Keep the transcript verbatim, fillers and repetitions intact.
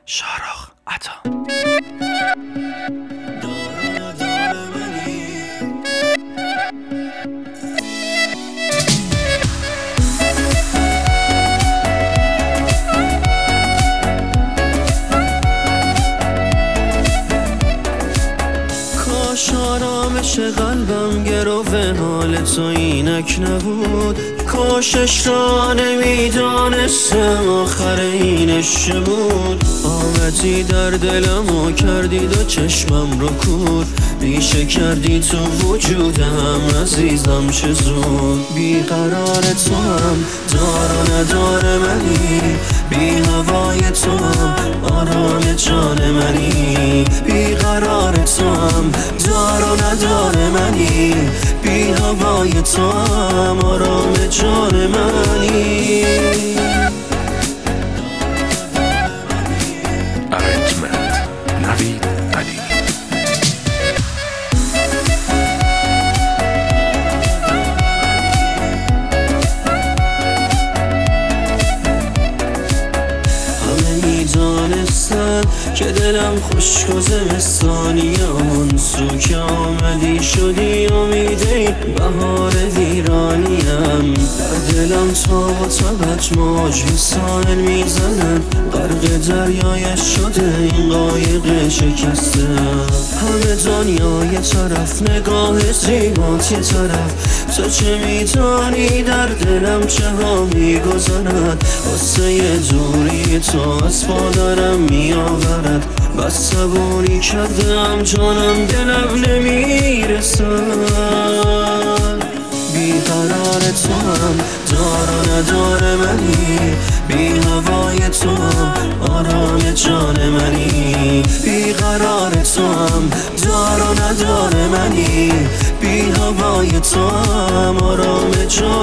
شارخ عطا. کاش آرامش قلبم گرو حال تو اینک نبود، کاشش را نمیدانستم آخر اینش بود. آمدی در دلم و کردی دو چشمم رو کور، ریشه کردی تو وجودم عزیزم چه زود. بیقرار تو هم دار و ندار منی، بی هوای تو هم آرام جان منی. بیقرار تو هم دار و ندار منی، بی هوای تو هم آرام جان منی. Arrangement نوید علی. همه میدانستن که دلم خشک و زمستانی، اون سو که آمدی شدی امیده بهار ویرانیم. در دلم تا و تبت موج ساحل میزنن، غرق دریایش شده این قایق شکسته. همه دنیا یه طرف، نگاه زیبات یه طرف، تو چه میدانی در دلم چه ها میگذرد. واسه یه دوری تو از پادرم میآورد، بس صبوری کردم جانم دلم نمیرسد. بیقرار تو هم دار و ندار منی، بی هوای تو هم آرام جان منی. بیقرار تو هم دار و ندار منی، بی هوای تو هم آرام جان